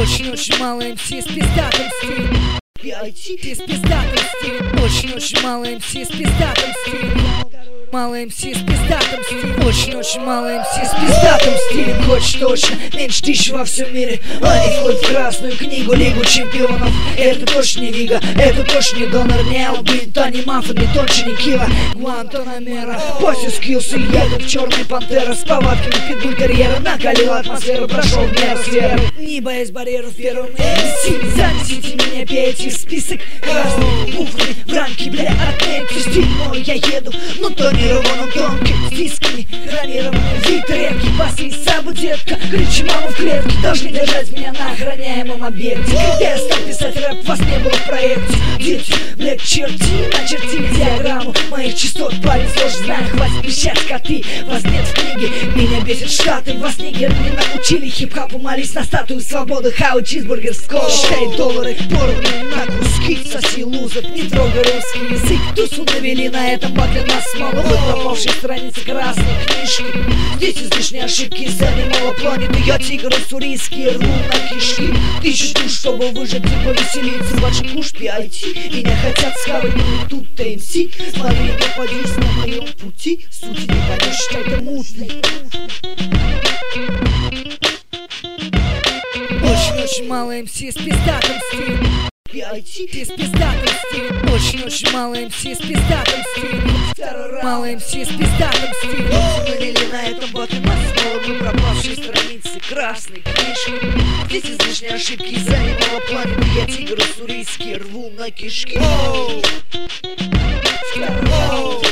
Очень-очень мало МС с пиздатым стилем. С пиздатым стилем. Очень-очень мало МС с пиздатым стилем. Мало МС с пиздатым стилем. Очень-очень мало МС с пиздатым стилем. Хочешь точно меньше 1000 во всем мире. Они входят в красную книгу, Лигу чемпионов. Это точно не Вига, это точно не Донор, не Албин, Тони Маффа, не Тончи, не Кива, Гуантанамера. После скиллсы едут в черный пантера с повадками питбуль-терьера. Накалил атмосферу, прошел мер сферы. Не боясь барьеров первым МС. Занесите меня, пейте в список красными буквами в рамки, бля, отметьте стиль мой. Я еду, но тонированным тонким с дисками хромированный вид редкий. Басы и сабу, детка, ключи маму в клетке должны держать меня на охраняемом объекте. Когда я стал писать рэп, вас не было в проекте. Дети, блядь, черти, начертили диаграмму моих частот. Парень сложно знаю, хватит пищать коты. Вас нет в книге, меня бесит штаты. Вас нигеры не научили хип-хапу, молись на статую свободы. Хау, чизбургер, скол, считай доллары порванные на куски. Соси лузер, не трогай русский язык. Тусу навели на этом батле нас мало. Вы пропавшие страницы красной книжки. Здесь излишние ошибки из анимала планеты. Я тигр уссурийский, рву на кишки. Тысячу душ, чтобы выжить и повеселиться. Ваши куш PIT, меня хотят схавать, но тут-то МС. Смотри, не попадись на моем пути. Сути не поймешь, считай-то мутный. Очень-очень мало МС с пиздатым стилем. PIT с пиздатым стилем. Очень-очень мало МС с пиздатым стилем. Мало МС с пиздатым стилем. Навели на этом батле нас снова. Мы пропавшие страницы красной книжки. Здесь излишние ошибки из анимала планеты. Я тигр уссурийский, рву на кишки.